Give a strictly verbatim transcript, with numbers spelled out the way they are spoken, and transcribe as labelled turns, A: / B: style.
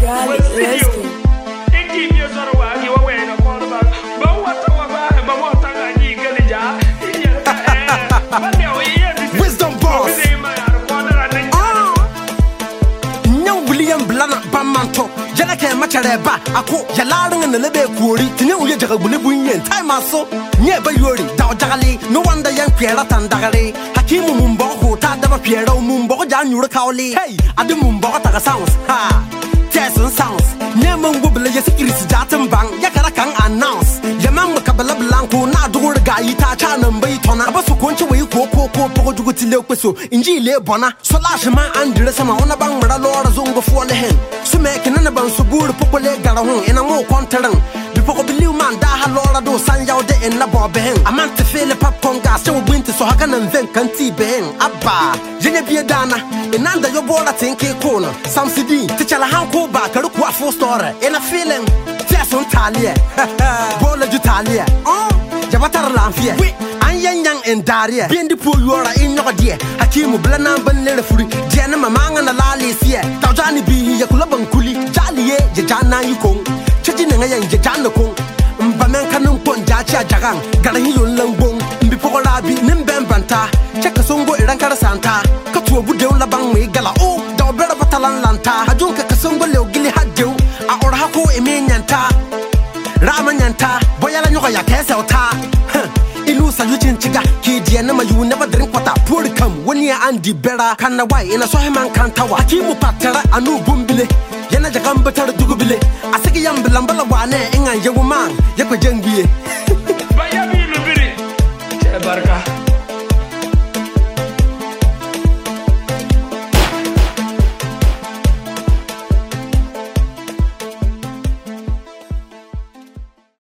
A: Gali, let's go.
B: Wisdom boss. Nyam William Blana Bamanto. Jana ke machareba ako yalaring na lebe kuri tini uye jaga bule bunyen time aso nye ba yori da jagali no wonder yan kwera tandagare hakimu mumbo ho ta da ba kwera mumbo ja nyuru kawli hey ade mumbo ta ga sounds ha Jason sounds nye mungu bele yesikirisi jatin bang yakara kan announce yaman makabala blanco na dugur ga ita cha nan bai tona abasu konci wai ko ko ko to juguti le kweso inji le bona so lash ma andre sama ona bang mara lora zungo fo le hen su me kinana ban su guru popole gara hon ina mo kontaran before believe man da ha lora do san yaw de en la bobe hen amante fele pap konga so winti so haka nan ven kan ti ben abba jenya bie dana inanda yo bola tinke kona samsidi tichala han ko ba karu kwa fo store ina feeling Jason talia bola ju talia oh jabatar lamfia an yanyan en daria bindi po yora in no die hakimu blana ban le furi je na mamanga na lalisia tawjani bi ya kula ban kuli jaliye je jana yiko chaji na yan je jana ko mbamen kanun pon jachi ajagan garan yon langbon mbi pokola bi nim ben banta cheka songo iran kar santa ka tuo bude on laban me gala o da obera batalan lanta hajun ka kasongo le ogili hadjo a orha ko emenyanta ramanyanta boyala nyoka ya kesa ota ilu sayuchin chiga ki diana ma you never drink water pour come when you andi bera kana why ina so heman kantawa akimu patara anu bumbile yana jagamba tar dugubile asigi yambila mbala wane inga yewu man yakwe jengbiye